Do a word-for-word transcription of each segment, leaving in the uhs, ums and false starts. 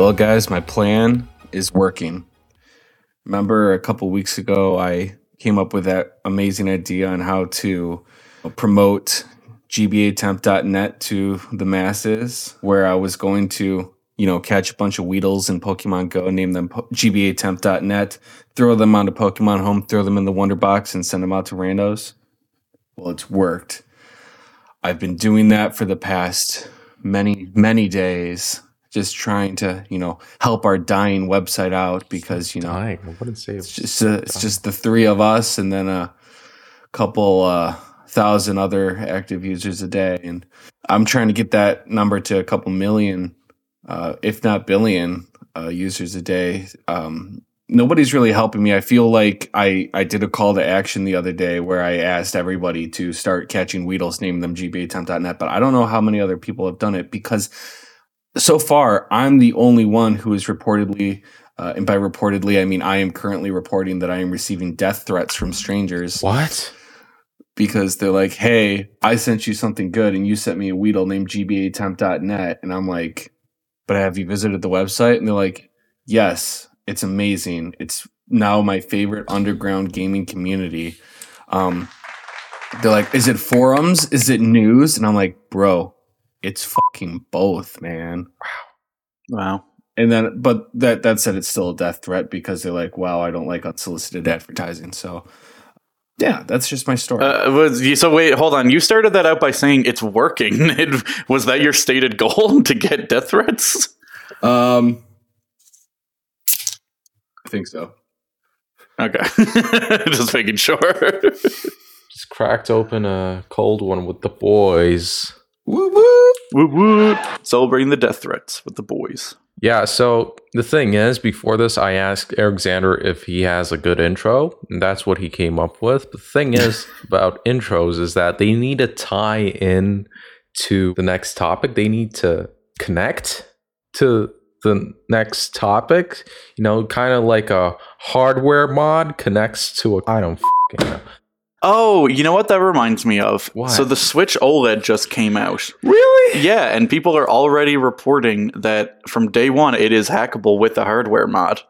Well, guys, my plan is working. Remember a couple weeks ago, I came up with that amazing idea on how to promote G B A temp dot net to the masses, where I was going to, you know, catch a bunch of Weedles in Pokemon Go, name them G B A temp dot net, throw them onto Pokemon Home, throw them in the Wonder Box, and send them out to randos. Well, it's worked. I've been doing that for the past many, many days, just trying to, you know, help our dying website out because, you know, dying. I wouldn't say it's just uh, it's just the three of us and then a couple uh, thousand other active users a day, and I'm trying to get that number to a couple million, uh, if not billion, uh, users a day. Um, nobody's really helping me. I feel like I, I did a call to action the other day where I asked everybody to start catching Weedles, name them G B A temp dot net, but I don't know how many other people have done it because so far I'm the only one who is reportedly, uh, and by reportedly I mean I am currently reporting that I am receiving death threats from strangers. What? Because they're like, hey, I sent you something good and you sent me a Weedle named G B A temp dot net. And I'm like, but have you visited the website? And they're like, yes, it's amazing. It's now my favorite underground gaming community. Um, they're like, is it forums? Is it news? And I'm like, bro, it's fucking both, man. Wow. Wow. And then, but that, that said, it's still a death threat because they're like, wow, I don't like unsolicited advertising. So yeah, that's just my story. Uh, was, so wait, hold on. You started that out by saying it's working. It, was that your stated goal, to get death threats? Um, I think so. Okay. Just making sure. Just cracked open a cold one with the boys. Woo woo! Woo woo! Celebrating the death threats with the boys. Yeah, so the thing is, before this, I asked Alexander if he has a good intro, and that's what he came up with. The thing is about intros is that they need to tie in to the next topic. They need to connect to the next topic. You know, kind of like a hardware mod connects to a... I don't fucking know. Oh, you know what that reminds me of? What? So the Switch OLED just came out. Really? Yeah, and people are already reporting that from day one it is hackable with the hardware mod.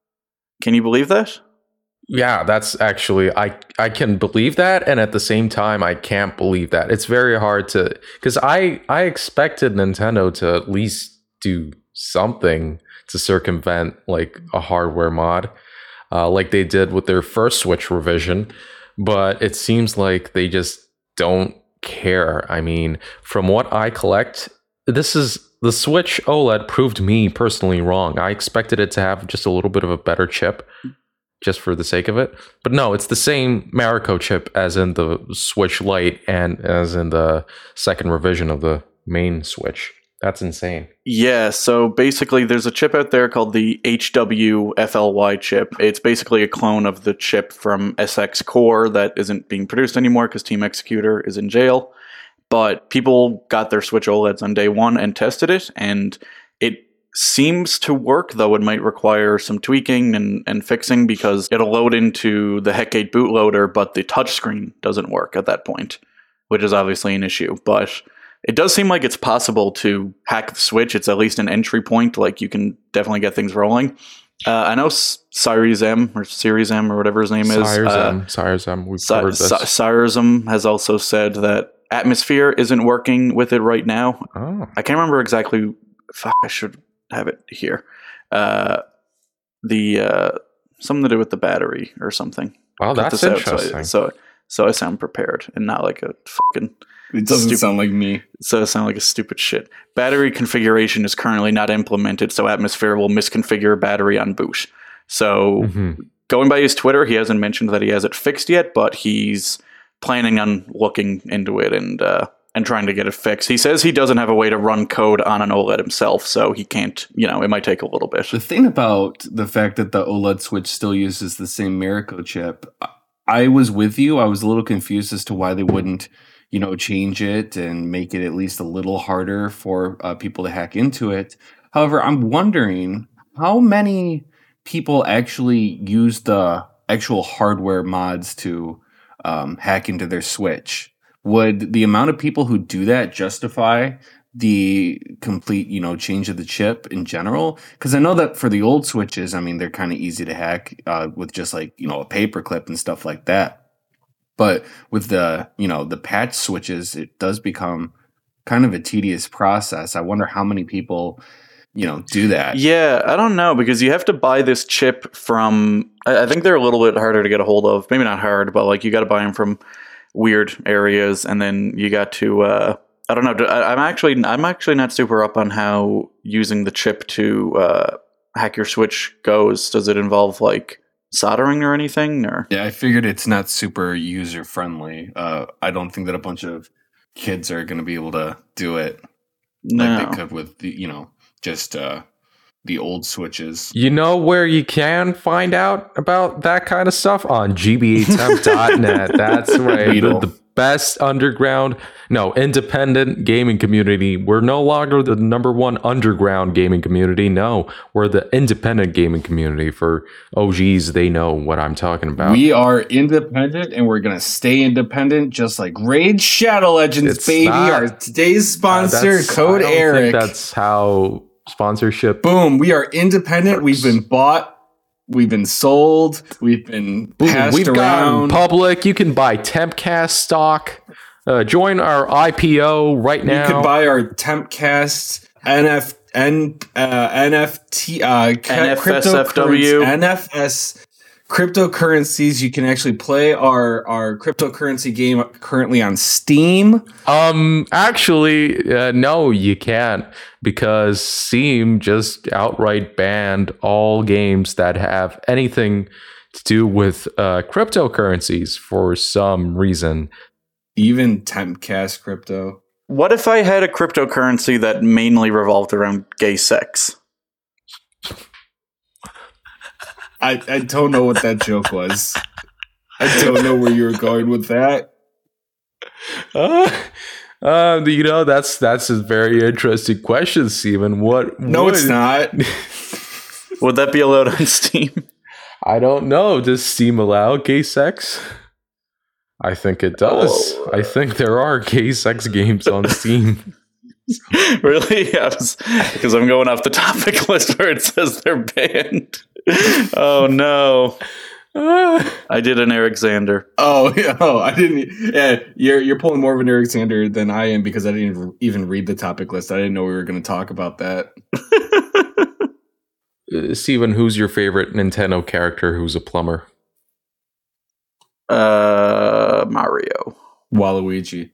Can you believe that? Yeah, that's actually, I, I can believe that, and at the same time, I can't believe that. It's very hard to, because I, I expected Nintendo to at least do something to circumvent like a hardware mod, uh, like they did with their first Switch revision. But it seems like they just don't care. I mean, from what I collect, this is the Switch OLED proved me personally wrong. I expected it to have just a little bit of a better chip, just for the sake of it. But no, it's the same Marico chip as in the Switch Lite and as in the second revision of the main Switch. That's insane. Yeah, so basically there's a chip out there called the H W F L Y chip. It's basically a clone of the chip from S X Core that isn't being produced anymore because Team Executor is in jail. But people got their Switch OLEDs on day one and tested it, and it seems to work, though it might require some tweaking and, and fixing because it'll load into the Heck eight bootloader, but the touchscreen doesn't work at that point, which is obviously an issue. But it does seem like it's possible to hack the Switch. It's at least an entry point. Like, you can definitely get things rolling. Uh, I know Cyrus M or Series M or whatever his name is. Cyrus uh, M. Cyrus M. We've C- covered this. C- Cyrus M has also said that Atmosphere isn't working with it right now. Oh. I can't remember exactly. Fuck, I should have it here. Uh, the uh, something to do with the battery or something. Wow, Cut that's this out interesting. So, I, so, so I sound prepared and not like a fucking. It doesn't Stupid. sound like me. So it sounds like a stupid shit. Battery configuration is currently not implemented, so Atmosphere will misconfigure battery on boot. So Mm-hmm. going by his Twitter, he hasn't mentioned that he has it fixed yet, but he's planning on looking into it and uh, and trying to get it fixed. He says he doesn't have a way to run code on an OLED himself, so he can't, you know, it might take a little bit. The thing about the fact that the OLED Switch still uses the same Marico chip, I was with you. I was a little confused as to why they wouldn't, you know, change it and make it at least a little harder for uh, people to hack into it. However, I'm wondering how many people actually use the actual hardware mods to um, hack into their Switch. Would the amount of people who do that justify the complete, you know, change of the chip in general. Because I know that for the old switches, I mean, they're kind of easy to hack uh, with just like, you know, a paper clip and stuff like that. But with the, you know, the patch switches, it does become kind of a tedious process. I wonder how many people, you know, do that. Yeah, I don't know, because you have to buy this chip from, I I think they're a little bit harder to get a hold of. Maybe not hard, but like you got to buy them from weird areas, and then you got to, uh, I don't know. I, I'm actually, I'm actually not super up on how using the chip to uh, hack your Switch goes. Does it involve like soldering or anything? Or Yeah, I figured it's not super user friendly. Uh, I don't think that a bunch of kids are going to be able to do it no. like they could with the, you know, just uh, the old switches. You know where you can find out about that kind of stuff? On G B A temp dot net. That's right. The, the best underground, no, independent gaming community. We're no longer the number one underground gaming community. No, we're the independent gaming community. For O Gs, they know what I'm talking about. We are independent, and we're going to stay independent, just like Raid Shadow Legends, It's baby. not- Our today's Uh, sponsor, that's- Code I don't Eric. think that's how sponsorship. Boom. We are independent. Works. We've been bought. We've been sold. We've been Boom, passed we've around. gone public. You can buy Tempcast stock. Uh, join our I P O right You now. could buy our Tempcast N F N uh, N F T uh, ca- N F S F W. cryptocurrency- N F S cryptocurrencies. You can actually play our our cryptocurrency game currently on Steam. Um, actually, uh, no, you can't, because Steam just outright banned all games that have anything to do with uh, cryptocurrencies for some reason. Even Tempcast crypto. What if I had a cryptocurrency that mainly revolved around gay sex? I, I don't know what that joke was. I don't know where you were going with that. Uh, uh, you know, that's that's a very interesting question, Steven. What? No, would- it's not. Would that be allowed on Steam? I don't know. Does Steam allow gay sex? I think it does. Oh. I think there are gay sex games on Steam. Really? Because I'm going off the topic list where it says they're banned. Oh no! Uh, I did an Eric Xander. Oh, yeah, oh, I didn't. Yeah, you're you're pulling more of an Eric Sander than I am, because I didn't even read the topic list. I didn't know we were going to talk about that. uh, Steven, who's your favorite Nintendo character who's a plumber? Uh, Mario. Waluigi.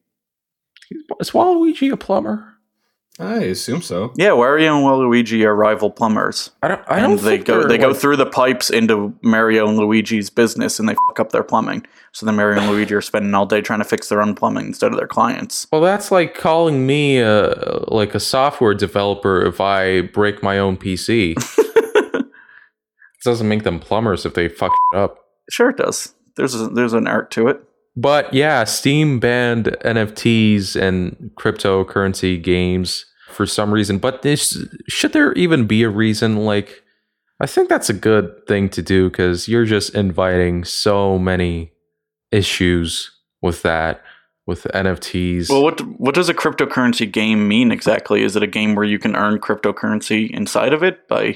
Is Waluigi a plumber? I assume so. Yeah, Wario and Waluigi are rival plumbers. I don't. I And don't they think go they're, they go like- through the pipes into Mario and Luigi's business, and they fuck up their plumbing. So then Mario and Luigi are spending all day trying to fix their own plumbing instead of their clients. Well, that's like calling me uh, like a software developer if I break my own P C. It doesn't make them plumbers if they fuck it up. Sure, it does. There's a, there's an art to it. But yeah, Steam banned N F Ts and cryptocurrency games for some reason. But this, should there even be a reason? Like, I think that's a good thing to do, because you're just inviting so many issues with that, with N F Ts. Well, what what does a cryptocurrency game mean exactly? Is it a game where you can earn cryptocurrency inside of it by?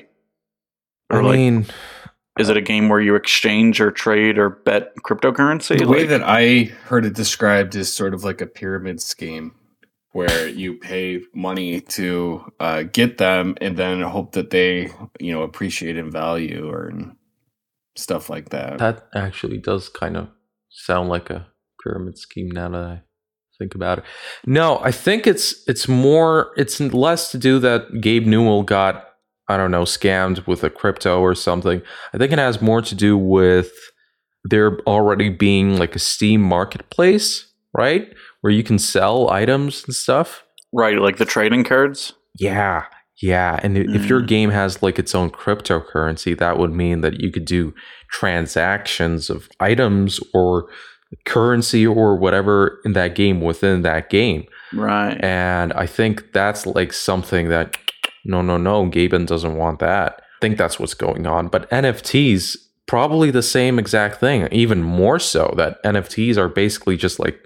I Or like, mean, is it a game where you exchange or trade or bet cryptocurrency? The way Like- that I heard it described is sort of like a pyramid scheme, where you pay money to uh, get them, and then hope that they, you know, appreciate in value or stuff like that. that actually does kind of sound like a pyramid scheme now that I think about it. No, I think it's it's more it's less to do that Gabe Newell got, I don't know, scammed with a crypto or something. I think it has more to do with there already being like a Steam marketplace, right? Where you can sell items and stuff. right, like the trading cards. Yeah. Yeah. And if your Mm. game has like its own cryptocurrency, that would mean that you could do transactions of items or currency or whatever in that game within that game. Right. And I think that's like something that no, no, no, Gaben doesn't want that. I think that's what's going on. But N F Ts, probably the same exact thing, even more so, that N F Ts are basically just like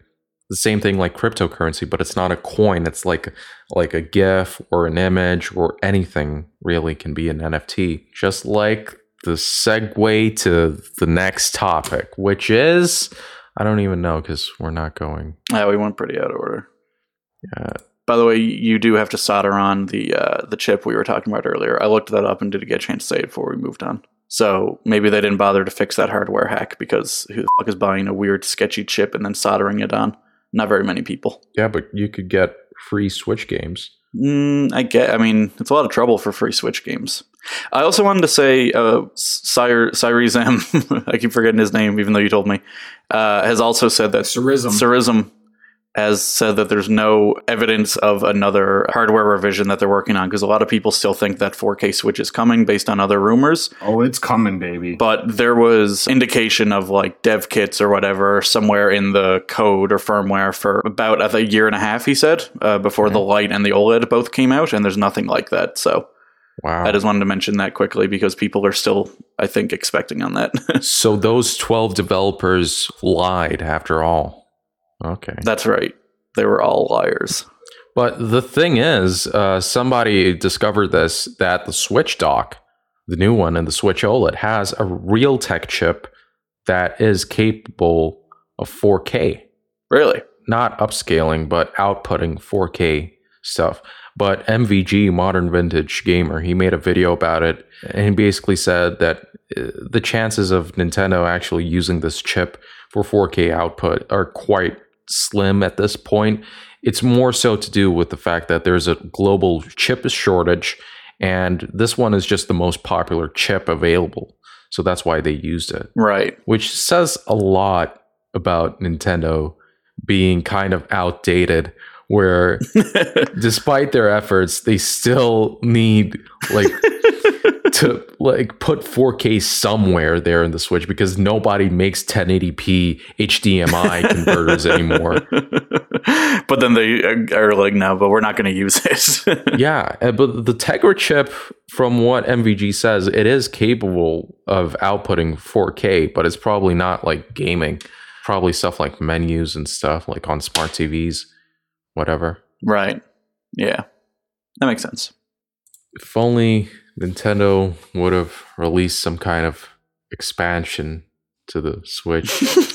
the same thing like cryptocurrency, but it's not a coin. It's like like a GIF or an image or anything really can be an N F T. Just like the segue to the next topic, which is, I don't even know because we're not going. Yeah, we went pretty out of order. Yeah. By the way, you do have to solder on the uh, the chip we were talking about earlier. I looked that up and didn't get a chance to say it before we moved on. So maybe they didn't bother to fix that hardware hack because who the fuck is buying a weird sketchy chip and then soldering it on? Not very many people. Yeah, but you could get free Switch games. Mm, I get. I mean, it's a lot of trouble for free Switch games. I also wanted to say, uh, Sire Cyrizem, I keep forgetting his name, even though you told me, uh, has also said that Cyrizem. Cyrizem has said that there's no evidence of another hardware revision that they're working on, because a lot of people still think that four K Switch is coming based on other rumors. Oh, it's coming, baby. But there was indication of like dev kits or whatever somewhere in the code or firmware for about a year and a half, he said, uh, before Okay. the Lite and the OLED both came out, and there's nothing like that. So Wow. I just wanted to mention that quickly because people are still, I think, expecting on that. So those twelve developers lied after all. Okay. That's right. They were all liars. But the thing is, uh, somebody discovered this, that the Switch dock, the new one, and the Switch OLED has a Realtek chip that is capable of four K. Really? Not upscaling, but outputting four K stuff. But M V G, Modern Vintage Gamer, he made a video about it, and he basically said that uh, the chances of Nintendo actually using this chip for four K output are quite slim at this point. It's more so to do with the fact that there's a global chip shortage, and this one is just the most popular chip available. So that's why they used it. Right. Which says a lot about Nintendo being kind of outdated, where despite their efforts, they still need like to like put four K somewhere there in the Switch, because nobody makes ten eighty p H D M I converters anymore. But then they are like, no, but we're not going to use it. Yeah, uh, but the Tegra chip, from what M V G says, it is capable of outputting four K, but it's probably not like gaming. Probably stuff like menus and stuff like on smart T Vs, whatever. Right. Yeah. That makes sense. If only Nintendo would have released some kind of expansion to the Switch.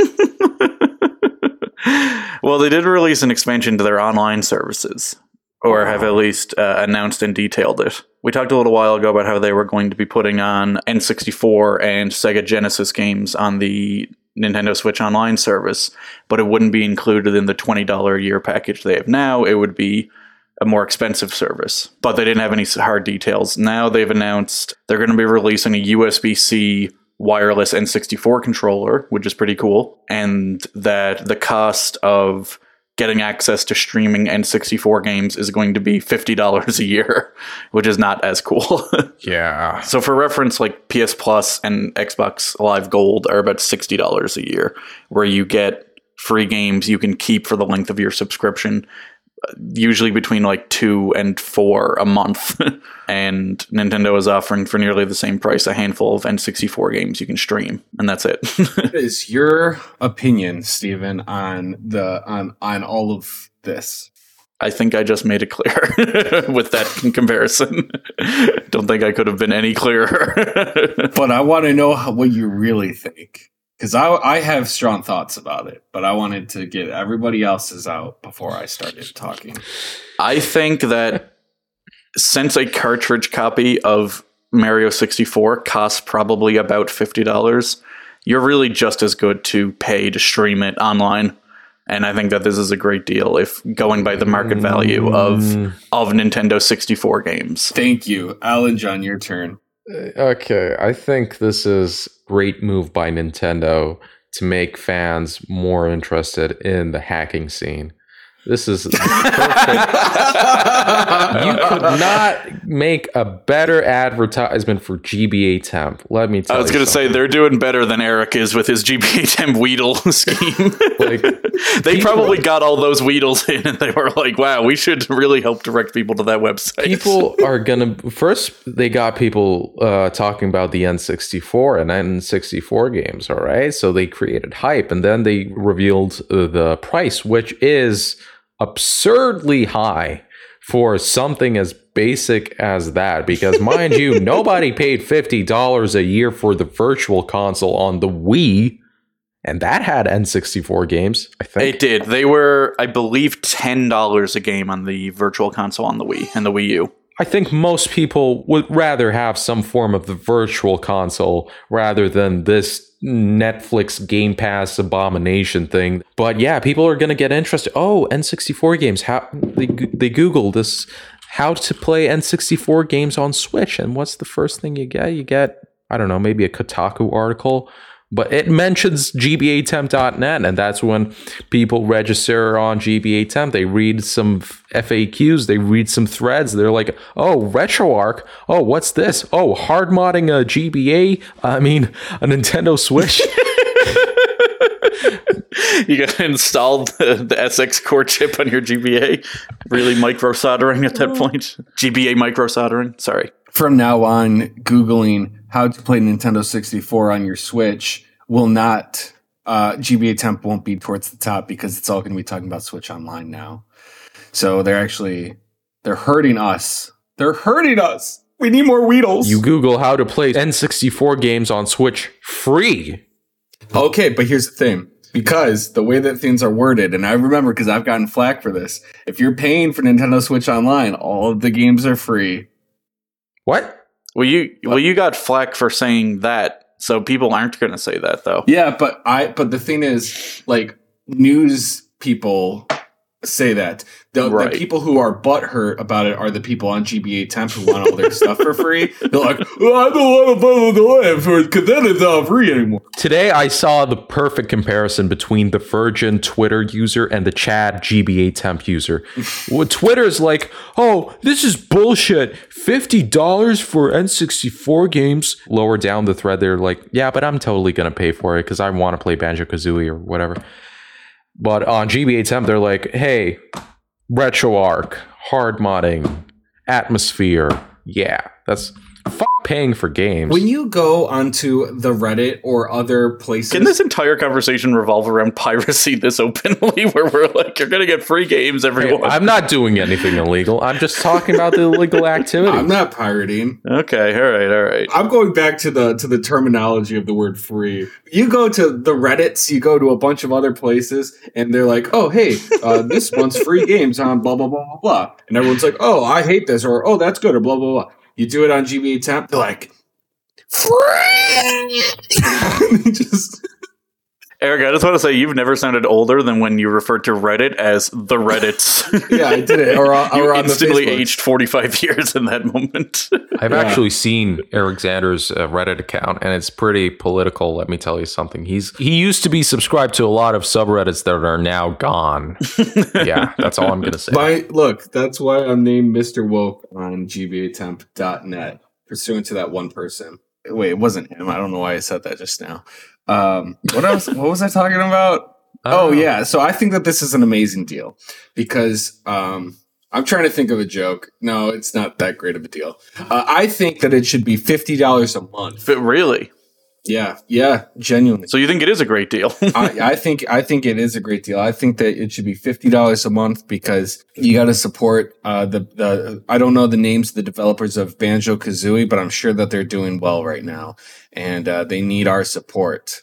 Well, they did release an expansion to their online services, or have at least uh, announced and detailed it. We talked a little while ago about how they were going to be putting on N sixty-four and Sega Genesis games on the Nintendo Switch Online service, but it wouldn't be included in the twenty dollars a year package they have now. It would be a more expensive service, but they didn't have any hard details. Now they've announced they're going to be releasing a U S B C wireless N sixty-four controller, which is pretty cool, and that the cost of getting access to streaming N sixty-four games is going to be fifty dollars a year, which is not as cool. Yeah. So for reference, like P S Plus and Xbox Live Gold are about sixty dollars a year, where you get free games you can keep for the length of your subscription, usually between like two and four a month. And Nintendo is offering for nearly the same price a handful of N sixty-four games you can stream, and that's it. What is your opinion, Steven, on the on on all of this? I think I just made it clear with that comparison. Don't think I could have been any clearer. But I want to know how, what you really think, because I I have strong thoughts about it, but I wanted to get everybody else's out before I started talking. I think that since a cartridge copy of Mario sixty-four costs probably about fifty dollars, you're really just as good to pay to stream it online. And I think that this is a great deal if going by the market value of of Nintendo sixty-four games. Thank you. Alan John, your turn. Okay, I think this is a great move by Nintendo to make fans more interested in the hacking scene. This is perfect. You could not make a better advertisement for G B A Temp. Let me tell you. I was going to say they're doing better than Eric is with his G B A Temp Weedle scheme. Like, they people, probably got all those Weedles in, and they were like, "Wow, we should really help direct people to that website." People are gonna first. They got people uh, talking about the N sixty-four and N sixty-four games. All right, so they created hype, and then they revealed uh, the price, which is absurdly high for something as basic as that, because mind you, nobody paid fifty dollars a year for the virtual console on the Wii, and that had N sixty-four games, I think. It did. They were, I believe, ten dollars a game on the virtual console on the Wii and the Wii U. I think most people would rather have some form of the virtual console rather than this Netflix Game Pass abomination thing. But yeah, people are going to get interested. Oh, N sixty-four games. How they they Google this, how to play N sixty-four games on Switch. And what's the first thing you get? You get, I don't know, maybe a Kotaku article. But it mentions G B A temp dot net, and that's when people register on G B A Temp. They read some F A Qs, they read some threads. They're like, oh, RetroArch. Oh, what's this? Oh, hard modding a G B A? I mean, a Nintendo Switch. You got to install the, the S X core chip on your G B A. Really micro soldering at that point. G B A micro soldering. Sorry. From now on, Googling how to play Nintendo sixty-four on your Switch will not, uh, G B A Temp won't be towards the top because it's all going to be talking about Switch Online now. So they're actually, they're hurting us. They're hurting us. We need more Weedles. You Google how to play N sixty-four games on Switch free. Okay, but here's the thing. Because the way that things are worded, and I remember because I've gotten flack for this, if you're paying for Nintendo Switch Online, all of the games are free. What? Well, you well you got flack for saying that, so people aren't going to say that though. Yeah, but I but the thing is, like, news people say that. The, right. the people who are butthurt about it are the people on G B A Temp who want all their stuff for free. They're like, oh, I don't want to follow the live for it because then it's not free anymore. Today, I saw the perfect comparison between the Virgin Twitter user and the Chad G B A Temp user. Well, Twitter's like, oh, this is bullshit. fifty dollars for N sixty-four games. Lower down the thread, they're like, yeah, but I'm totally going to pay for it because I want to play Banjo-Kazooie or whatever. But on G B A Temp, they're like, hey, RetroArch, hard modding, atmosphere. Yeah, that's f- paying for games. When you go onto the Reddit or other places... Can this entire conversation revolve around piracy this openly, where we're like, you're going to get free games, everyone? Hey, I'm not doing anything illegal. I'm just talking about the illegal activity. I'm not pirating. Okay, all right, all right. I'm going back to the to the terminology of the word free. You go to the Reddits, you go to a bunch of other places, and they're like, oh, hey, uh, this one's free games on blah, blah, blah, blah, blah. And everyone's like, oh, I hate this, or oh, that's good, or blah, blah, blah. You do it on G B A Temp, they're like, free! Just... Eric, I just want to say you've never sounded older than when you referred to Reddit as the Reddits. Yeah, I did it. Or, or you on instantly the Facebook. aged forty-five years in that moment. I've Yeah. actually seen Eric Xander's uh, Reddit account, and it's pretty political. Let me tell you something. He's he used to be subscribed to a lot of subreddits that are now gone. Yeah, that's all I'm gonna say. My, look, that's why I'm named Mister Woke on G B A Temp dot net, pursuant to that one person. Wait, it wasn't him. I don't know why I said that just now. Um, what else? What was I talking about? Oh, yeah. So I think that this is an amazing deal because um, I'm trying to think of a joke. No, it's not that great of a deal. Uh, I think that it should be fifty dollars a month. But really? Yeah, yeah, genuinely. So you think it is a great deal? I, I think I think it is a great deal. I think that it should be fifty dollars a month because you got to support uh, the the. I don't know the names of the developers of Banjo-Kazooie, but I'm sure that they're doing well right now, and uh, they need our support.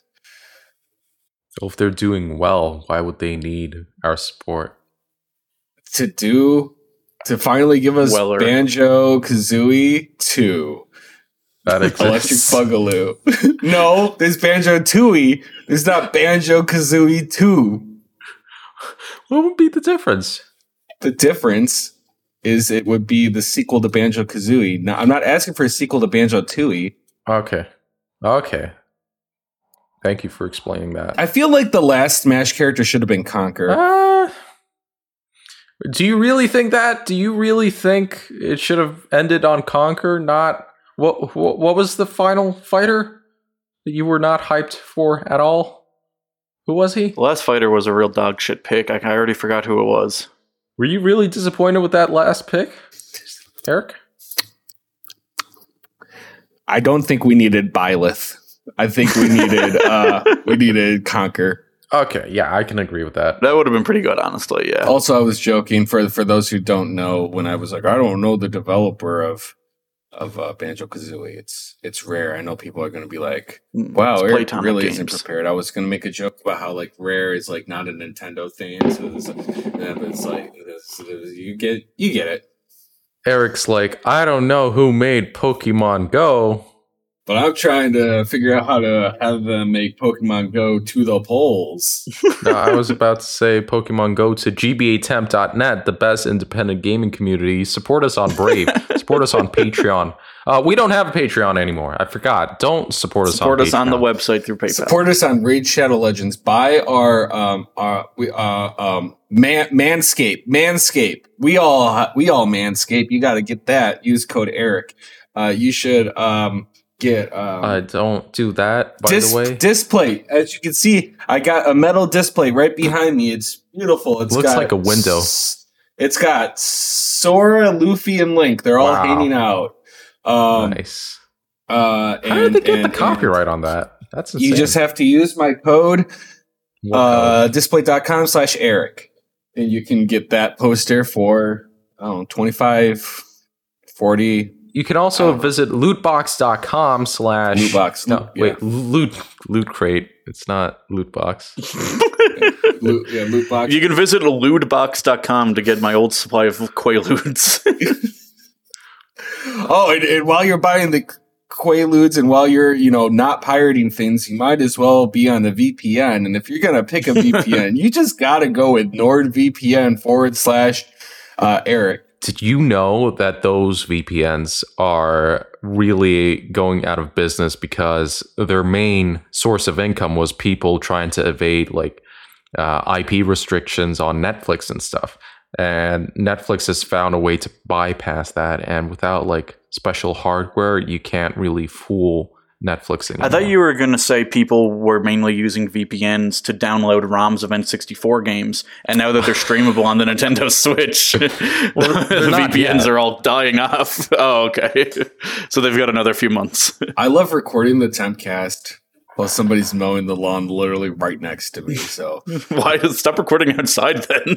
Well, if they're doing well, why would they need our support? To do to finally give us Weller. Banjo-Kazooie two. That Electric exists. Boogaloo. No, there's Banjo-Tooie. There's not Banjo-Kazooie two. What would be the difference? The difference is it would be the sequel to Banjo-Kazooie. Now, I'm not asking for a sequel to Banjo-Tooie. Okay. Okay. Thank you for explaining that. I feel like the last Smash character should have been Conker. Uh, Do you really think that? Do you really think it should have ended on Conquer? Not what? What, what was the final fighter that you were not hyped for at all? Who was he? The last fighter was a real dog shit pick. I, I already forgot who it was. Were you really disappointed with that last pick, Eric? I don't think we needed Byleth. I think we needed uh, we needed Conquer. Okay, yeah, I can agree with that. That would have been pretty good, honestly. Yeah. Also, I was joking for for those who don't know. When I was like, I don't know the developer of of uh, Banjo-Kazooie. It's it's Rare. I know people are going to be like, "Wow, It's Eric Playtime really games. isn't prepared." I was going to make a joke about how like Rare is like not a Nintendo thing. So it's, it's like it's, it's, you get you get it. Eric's like, I don't know who made Pokemon Go. But I'm trying to figure out how to have them make Pokemon Go to the polls. No, I was about to say Pokemon Go to G B A temp dot net, the best independent gaming community. Support us on Brave. Support us on Patreon. Uh, we don't have a Patreon anymore. I forgot. Don't support us Support on us on the Patreon. website through PayPal. Support us on Raid Shadow Legends. Buy our um our we uh um man Manscape Manscape. We all we all Manscape. You got to get that. Use code Eric. Uh, you should um. Get um, Uh, don't do that, by dis- the way. display. As you can see, I got a metal display right behind me. It's beautiful. It's Looks got like a window. s- It's got Sora, Luffy, and Link. They're all Wow. hanging out. Um, Nice. uh, How did and- they get and- the copyright on that? That's and insane. You just have to use my code, What uh, display.com slash Eric, and you can get that poster for I don't know, twenty-five, forty. You can also visit lootbox.com slash Lootbox. No, Yeah. wait, loot loot crate. It's not lootbox. Loot, yeah, loot box. You can visit lewdbox dot com to get my old supply of Quaaludes. Oh, and, and while you're buying the Quaaludes and while you're, you know, not pirating things, you might as well be on the V P N. And if you're going to pick a V P N, you just got to go with NordVPN forward slash uh, Eric. Did you know that those V P Ns are really going out of business because their main source of income was people trying to evade like uh, I P restrictions on Netflix and stuff? And Netflix has found a way to bypass that. And without like special hardware, you can't really fool Netflix anymore. I thought you were going to say people were mainly using V P Ns to download ROMs of N sixty-four games, and now that they're streamable on the Nintendo Switch, Well, they're the not V P Ns yet. are all dying off. Oh, okay. So they've got another few months. I love recording the Tempcast while somebody's mowing the lawn literally right next to me. So Why stop recording outside then?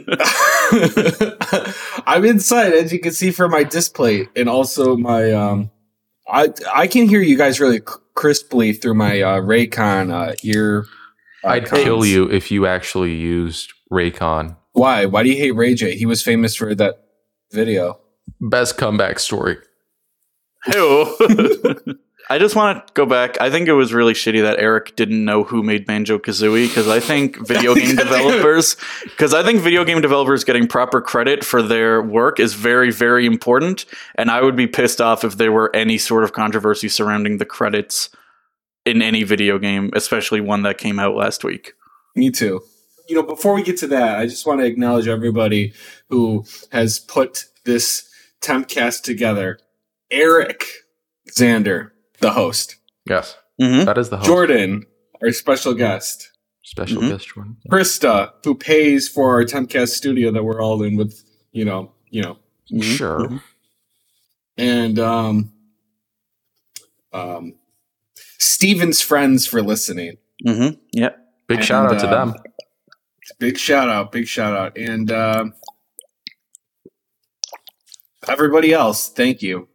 I'm inside, as you can see from my display, and also my um. I I can hear you guys really c- crisply through my uh, Raycon uh, ear. uh, I'd cons. kill you if you actually used Raycon. Why? Why do you hate Ray J? He was famous for that video. Best comeback story. Ew. I just want to go back. I think it was really shitty that Eric didn't know who made Banjo-Kazooie, because I think video game developers, because I think video game developers getting proper credit for their work is very, very important. And I would be pissed off if there were any sort of controversy surrounding the credits in any video game, especially one that came out last week. Me too. You know, before we get to that, I just want to acknowledge everybody who has put this Tempcast together. Eric Xander, the host. Yes, Mm-hmm. that is the host. Jordan, our special guest. Special Mhm. guest Jordan. Krista, who pays for our Tempcast studio that we're all in with, you know, you know, Sure. Mhm. and um, um, Steven's friends for listening. Mm-hmm. Yeah. Big And, shout out to um, them. Big shout out, big shout out, and um, everybody else, thank you.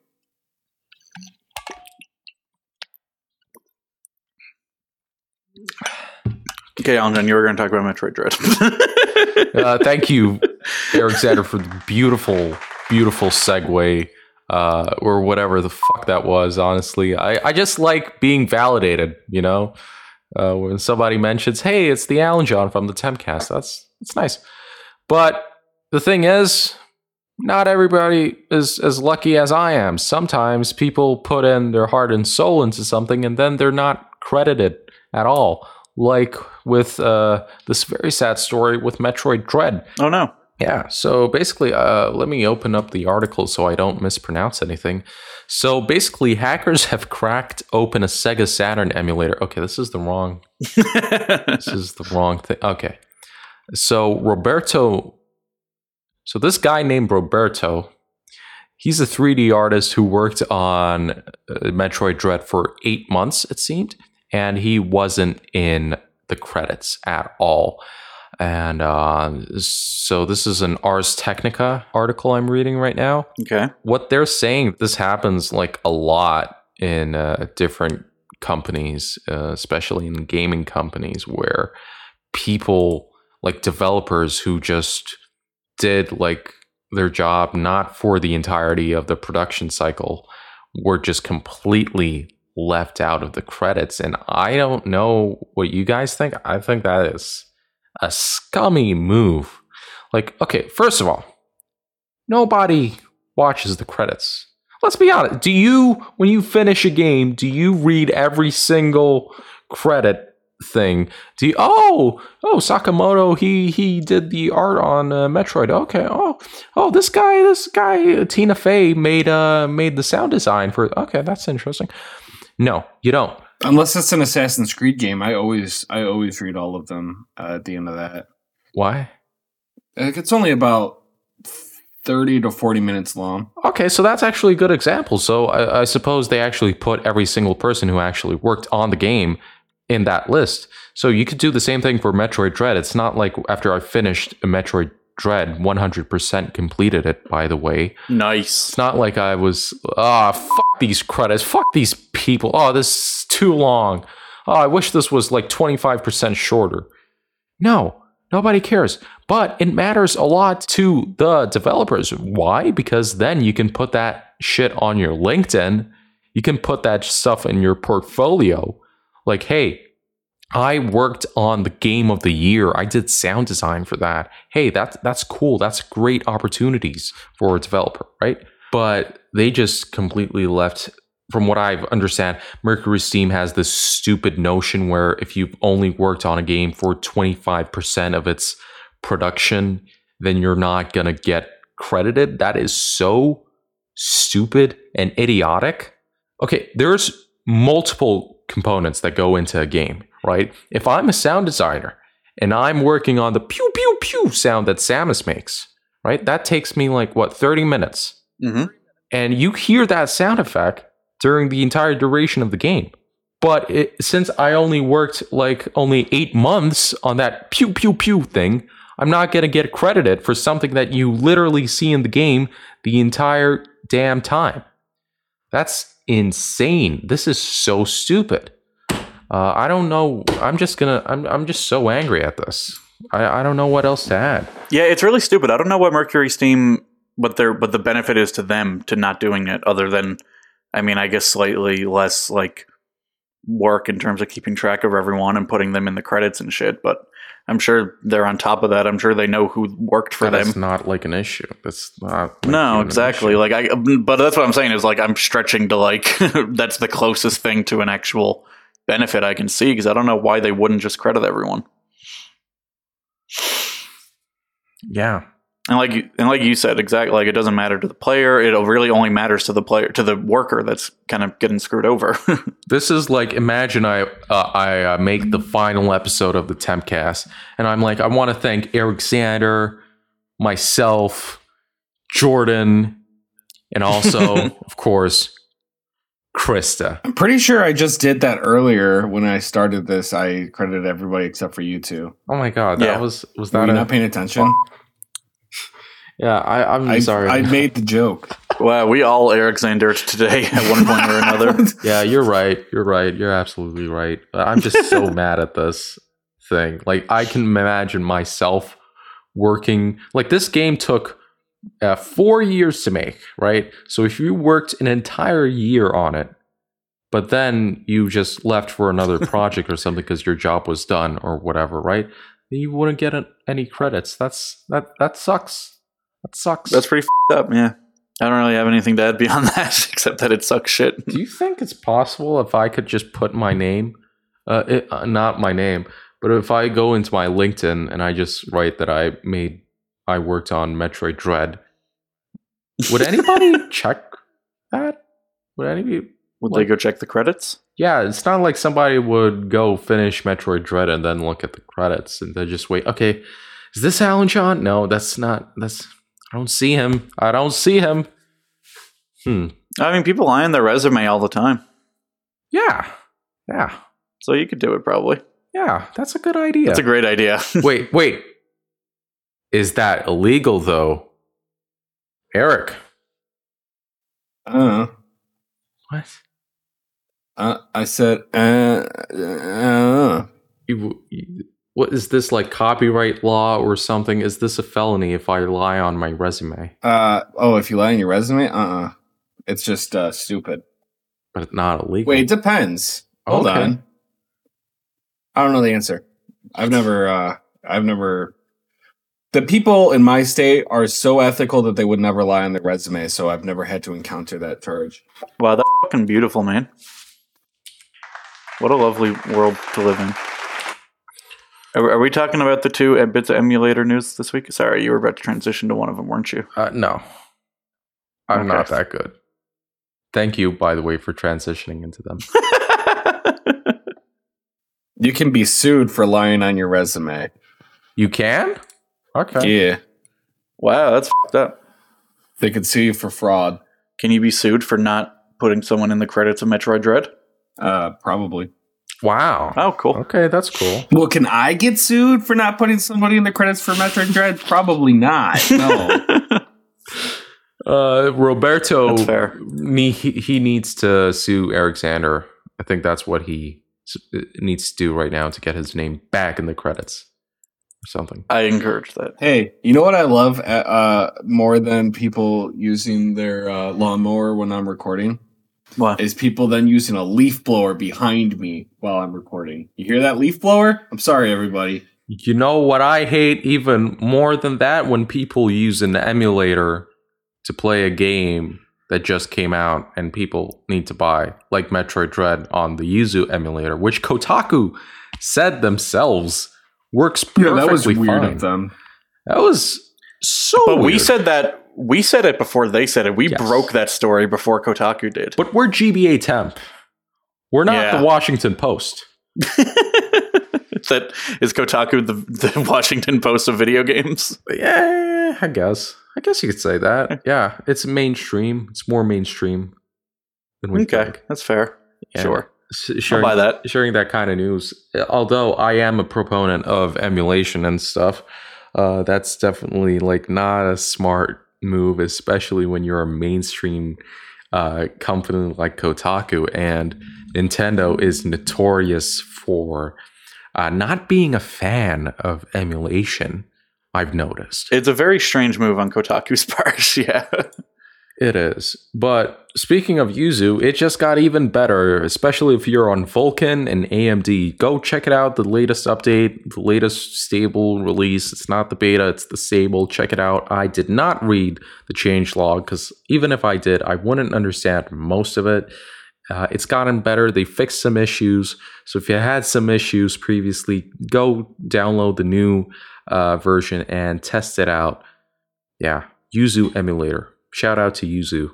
Okay, Alan, you were going to talk about Metroid Dread. Uh, thank you, Eric Xander, for the beautiful, beautiful segue, uh, or whatever the fuck that was. Honestly, I, I just like being validated. You know, uh, when somebody mentions, "Hey, it's the Alan John from the Tempcast," that's that's nice. But the thing is, not everybody is as lucky as I am. Sometimes people put in their heart and soul into something, and then they're not credited at all. Like with uh, this very sad story with Metroid Dread. Oh, no. Yeah, so basically, uh, let me open up the article so I don't mispronounce anything. So basically, hackers have cracked open a Sega Saturn emulator. Okay, this is the wrong. this is the wrong thing. Okay, so Roberto. So this guy named Roberto, he's a three D artist who worked on uh, Metroid Dread for eight months, it seemed, and he wasn't in the credits at all. And uh, so this is an Ars Technica article I'm reading right now. Okay. What they're saying, this happens like a lot in uh, different companies, uh, especially in gaming companies, where people, like developers who just did like their job not for the entirety of the production cycle, were just completely left out of the credits. And I don't know what you guys think. I think that is a scummy move. Like, okay, first of all, nobody watches the credits. Let's be honest. Do you, when you finish a game, do you read every single credit thing? Do you, oh, oh, Sakamoto, he he did the art on uh, Metroid. Okay. Oh, oh, this guy, this guy, uh, Tina Fey made uh made the sound design for. Okay, that's interesting. No, you don't. Unless it's an Assassin's Creed game, I always I always read all of them uh, at the end of that. Why? Like, it's only about thirty to forty minutes long. Okay, so that's actually a good example. So I, I suppose they actually put every single person who actually worked on the game in that list. So you could do the same thing for Metroid Dread. It's not like after I finished Metroid Dread, one hundred percent completed it, by the way. Nice. It's not like I was, ah, oh, fuck these credits, fuck these people. Oh, this is too long. Oh, I wish this was like twenty-five percent shorter. No, nobody cares. But it matters a lot to the developers. Why? Because then you can put that shit on your LinkedIn. You can put that stuff in your portfolio. Like, hey, I worked on the game of the year. I did sound design for that. Hey, that's that's cool. That's great opportunities for a developer, right? But they just completely left. From what I understand, Mercury Steam has this stupid notion where if you've only worked on a game for twenty-five percent of its production, then you're not going to get credited. That is so stupid and idiotic. Okay, there's multiple components that go into a game, right? If I'm a sound designer and I'm working on the pew, pew, pew sound that Samus makes, right? That takes me like, what, thirty minutes. Mm-hmm. And you hear that sound effect during the entire duration of the game. But it, since I only worked like only eight months on that pew, pew, pew thing, I'm not going to get credited for something that you literally see in the game the entire damn time. That's insane. This is so stupid. Uh, I don't know. I'm just gonna. I'm. I'm just so angry at this. I. I don't know what else to add. Yeah, it's really stupid. I don't know what Mercury Steam, what their, what the benefit is to them to not doing it, other than, I mean, I guess slightly less like work in terms of keeping track of everyone and putting them in the credits and shit. But I'm sure they're on top of that. I'm sure they know who worked for That's them. not like an issue. That's not. Like no, exactly. Like I, but that's what I'm saying is like I'm stretching to like that's the closest thing to an actual benefit I can see, because I don't know why they wouldn't just credit everyone. Yeah. And like and like you said, exactly, like it doesn't matter to the player. It really only matters to the player, to the worker that's kind of getting screwed over. This is like, imagine I uh, I uh, make the final episode of the Tempcast, and I'm like, I want to thank Alexander, myself, Jordan, and also, of course, Krista. I'm pretty sure I just did that earlier when I started this. I credited everybody except for you two. Oh my god, that Yeah. was was Were that you a, not paying attention? Yeah, I, I'm I, sorry. I made the joke. Wow, we all Alexander today at one point or another. Yeah, you're right. You're right. You're absolutely right. I'm just so mad at this thing. Like, I can imagine myself working. Like, this game took uh, four years to make, right? So if you worked an entire year on it, but then you just left for another project or something because your job was done or whatever, right? You wouldn't get any credits. That's that. That sucks. That sucks. That's pretty f***ed up, yeah. I don't really have anything to add beyond that, except that it sucks shit. Do you think it's possible if I could just put my name, uh, it, uh, not my name, but if I go into my LinkedIn and I just write that I made I worked on Metroid Dread. Would anybody check that? Would anybody? Would like, they go check the credits? Yeah, it's not like somebody would go finish Metroid Dread and then look at the credits and they just wait. Okay, is this Alan John? No, that's not. That's I don't see him. I don't see him. Hmm. I mean, people lie on their resume all the time, Yeah. Yeah. so you could do it probably. Yeah. That's a good idea. That's a great idea. wait, wait. Is that illegal though? Eric. Uh, What? uh, I said, uh, uh, You, you, what is this like copyright law or something? Is this a felony if I lie on my resume? uh, oh, if you lie on your resume, uh-uh. It's just uh, stupid. But not illegal. Wait, it depends. Hold Okay. on. I don't know the answer. I've never, uh, I've never. The people in my state are so ethical that they would never lie on their resume, so I've never had to encounter that charge. Wow, that's fucking beautiful, man. What a lovely world to live in. Are, are we talking about the two bits of emulator news this week? Sorry, you were about to transition to one of them, weren't you? Uh, no. I'm Okay. not that good. Thank you, by the way, for transitioning into them. You can be sued for lying on your resume. You can? Okay. Yeah. Wow, that's fucked up. They could sue you for fraud. Can you be sued for not putting someone in the credits of Metroid Dread? Uh, probably. Wow. Oh, cool. Okay, that's cool. Well, can I get sued for not putting somebody in the credits for Metroid Dread? Probably not. No. Uh, Roberto, That's fair. ne- he, he needs to sue Alexander. I think that's what he s- needs to do right now to get his name back in the credits or something. I encourage that. Hey, you know what I love uh, more than people using their uh, lawnmower when I'm recording? What? Is people then using a leaf blower behind me while I'm recording. You hear that leaf blower? I'm sorry, everybody. You know what I hate even more than that? When people use an emulator to play a game that just came out and people need to buy, like Metroid Dread on the Yuzu emulator, which Kotaku said themselves works perfectly Yeah, that was weird fine. of them. That was so But we weird. said that we said it before they said it. We Yes. broke that story before Kotaku did. But we're G B A Temp. We're not Yeah. the Washington Post. That is Kotaku the, the Washington Post of video games. Yeah, I guess. I guess you could say that. Yeah, it's mainstream. It's more mainstream than we Okay, think. that's fair. Yeah. Sure. S- I'll sharing, buy that. sharing that kind of news. Although I am a proponent of emulation and stuff, uh, that's definitely like not a smart move, especially when you're a mainstream uh, company like Kotaku, and Nintendo is notorious for uh, not being a fan of emulation. I've noticed. It's a very strange move on Kotaku's part. Yeah. It is. But speaking of Yuzu, it just got even better, especially if you're on Vulkan and A M D. Go check it out, the latest update, the latest stable release. It's not the beta, it's the stable. Check it out. I did not read the changelog because even if I did, I wouldn't understand most of it. Uh, it's gotten better. They fixed some issues. So if you had some issues previously, go download the new uh, version and test it out. Yeah, Yuzu emulator. Shout out to Yuzu.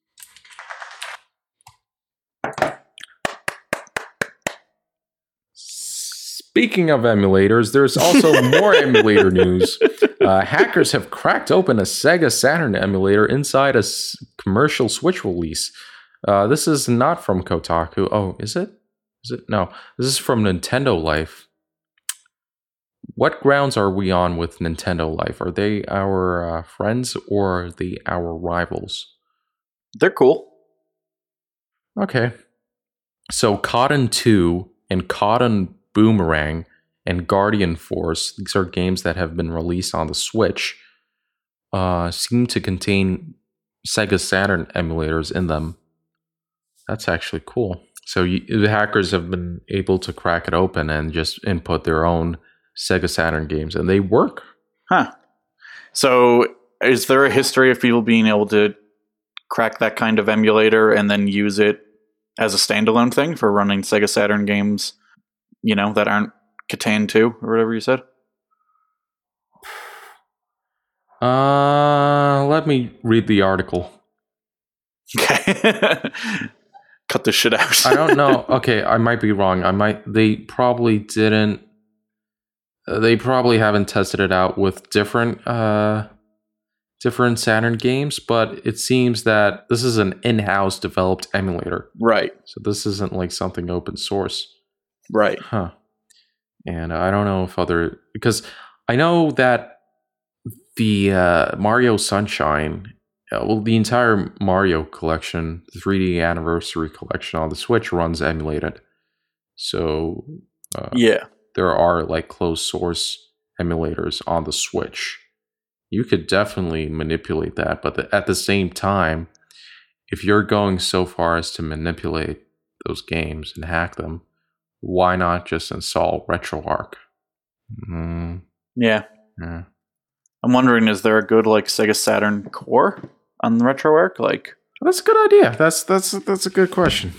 Speaking of emulators, there's also more emulator news. Uh, hackers have cracked open a Sega Saturn emulator inside a s- commercial Switch release. Uh, this is not from Kotaku. Oh, is it? Is it? No, this is from Nintendo Life. What grounds are we on with Nintendo Life? Are they our uh, friends or are they our rivals? They're cool. Okay. So Cotton two and Cotton Boomerang and Guardian Force, these are games that have been released on the Switch, uh, seem to contain Sega Saturn emulators in them. That's actually cool. So you, the hackers have been able to crack it open and just input their own Sega Saturn games, and they work. Huh. So is there a history of people being able to crack that kind of emulator and then use it as a standalone thing for running Sega Saturn games, you know, that aren't Catan two or whatever you said? Uh, let me read the article. Okay. Cut this shit out. I don't know. Okay, I might be wrong. I might. They probably didn't. uh, They probably haven't tested it out with different, uh, different Saturn games. But it seems that this is an in-house developed emulator. Right. So this isn't like something open source, Right. huh? And I don't know if other because I know that the uh, Mario Sunshine. Uh, well, the entire Mario collection, the three D Anniversary collection on the Switch runs emulated. So uh, Yeah. there are like closed source emulators on the Switch. You could definitely manipulate that, but the, at the same time, if you're going so far as to manipulate those games and hack them, why not just install RetroArch? Mm, Yeah. yeah. I'm wondering, is there a good like Sega Saturn core on the RetroArch? Like, That's a good idea. That's that's that's a good question.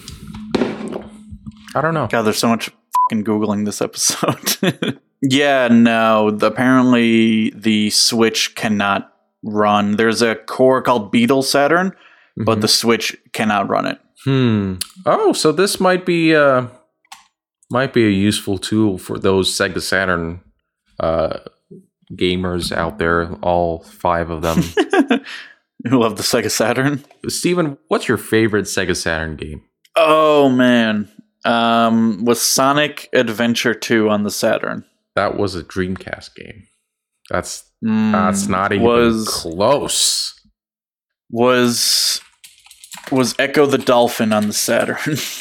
I don't know. God, there's so much fucking Googling this episode. Yeah, no. The, apparently, the Switch cannot run. There's a core called Beetle Saturn, but Mhm. the Switch cannot run it. Hmm. Oh, so this might be uh might be a useful tool for those Sega Saturn uh gamers out there, all five of them. You love the Sega Saturn? Steven, what's your favorite Sega Saturn game? Oh man, um, was Sonic Adventure two on the Saturn? That was a Dreamcast game. That's Mm, that's not even was close. was was Echo the Dolphin on the Saturn?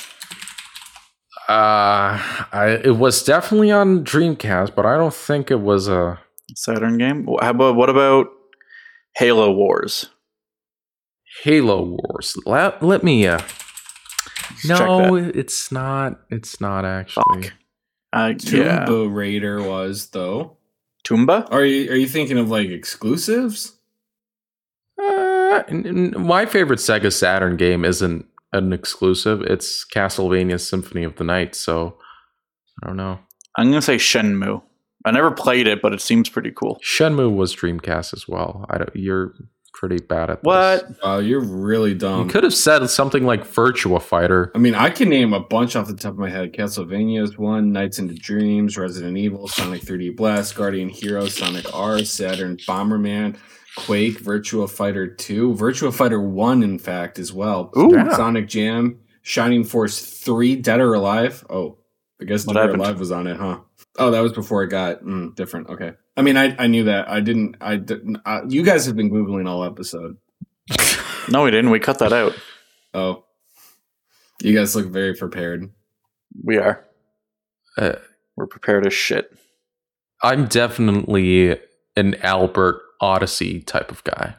Uh I it was definitely on Dreamcast, but I don't think it was a Saturn game. How about what about Halo Wars? Halo Wars. Let, let me uh Let's No, check it's not. It's not actually. Fuck. Uh, yeah, Tomb Raider was though. Toomba. Are you are you thinking of like exclusives? Uh, n- n- my favorite Sega Saturn game isn't an exclusive. It's Castlevania Symphony of the Night. So I don't know. I'm gonna say Shenmue. I never played it, but it seems pretty cool. Shenmue was Dreamcast as well. I don't. You're pretty bad at this. What? Wow, you're really You dumb. could have said something like Virtua Fighter. I mean, I can name a bunch off the top of my head. Castlevania is one, Nights into Dreams, Resident Evil, Sonic three D Blast, Guardian Hero, Sonic R, Saturn, Bomberman, Quake, Virtua Fighter two, Virtua Fighter one, in fact, as well. Ooh. Yeah. Sonic Jam, Shining Force three, Dead or Alive. Oh, I guess What Dead or happened? Alive was on it, huh? Oh, that was before it got mm, different. Okay. I mean, I, I knew that. I didn't. I didn't. Uh, you guys have been Googling all episode. No, we didn't. We cut that out. Oh, you guys look very prepared. We are. Uh, We're prepared as shit. I'm definitely an Albert Odyssey type of guy.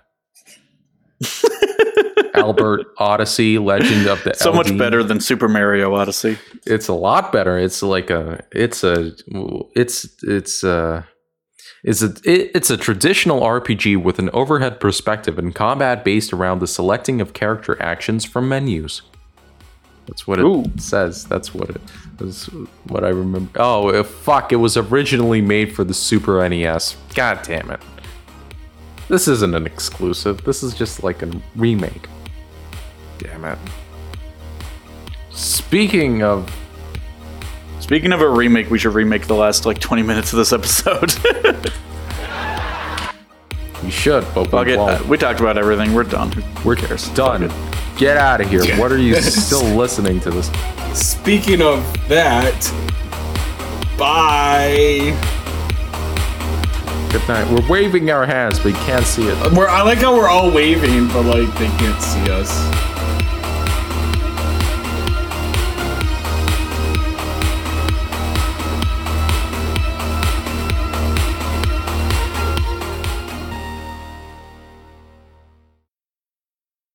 Albert Odyssey, Legend of the So L D. much better than Super Mario Odyssey. It's a lot better. It's like a. It's a. It's it's a. It's a. It, it's a traditional R P G with an overhead perspective and combat based around the selecting of character actions from menus. That's what it Ooh. says. That's what it. That's what I remember. Oh uh, fuck! It was originally made for the Super N E S. God damn it! This isn't an exclusive. This is just like a remake. Damn it. Speaking of. Speaking of a remake, we should remake the last like twenty minutes of this episode. We should, but we Fuck it. won't. Uh, we talked about everything. We're done. We're cares? done. Fuck Get out of here. Yeah. What are you still listening to this? Speaking of that, bye. Good night. We're waving our hands, but you can't see it. We're, I like how we're all waving, but like they can't see us.